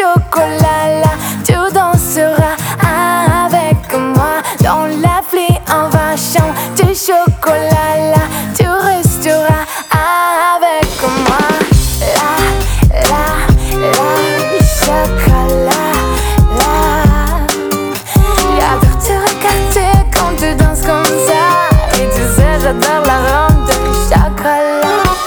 chocolat là, tu danseras avec moi. Dans la pluie on va chanter chocolat là, tu resteras avec moi. Chocolat là. J'adore te regarder quand tu danses comme ça. Et tu sais j'adore la ronde de chocolat.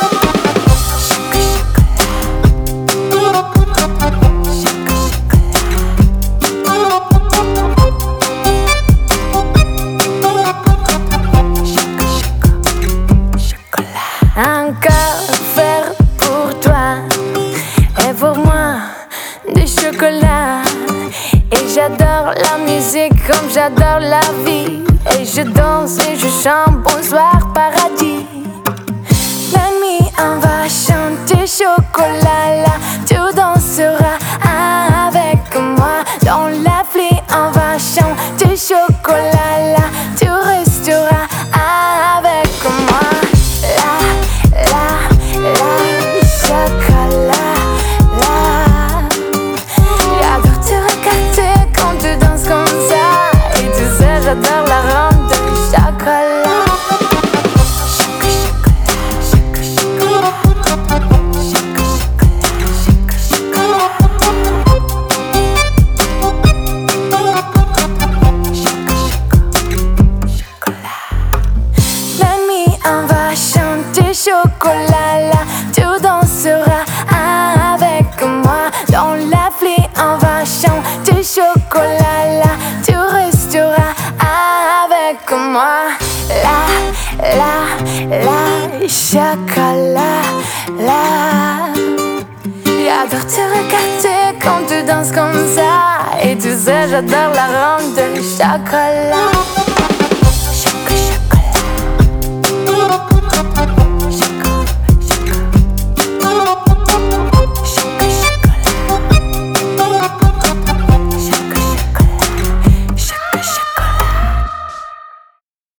Un cœur vert pour toi et pour moi du chocolat. Et j'adore la musique comme j'adore la vie. Et je danse et je chante bonsoir paradis. La nuit on va chanter chocolat là, tu danseras avec moi. Dans la pluie on va chanter chocolat là, tu resteras avec moi. Chocolat là. J'adore te regarder quand tu danses comme ça. Et tu sais j'adore la ronde de chocolat. La nuit on va chanter chocolat là, tu danseras avec moi. Dans la pluie on va chanter chocolat là, tu resteras avec moi. Chocolat là. J'adore te regarder quand tu danses comme ça. Et tu sais j'adore la ronde de chocolat.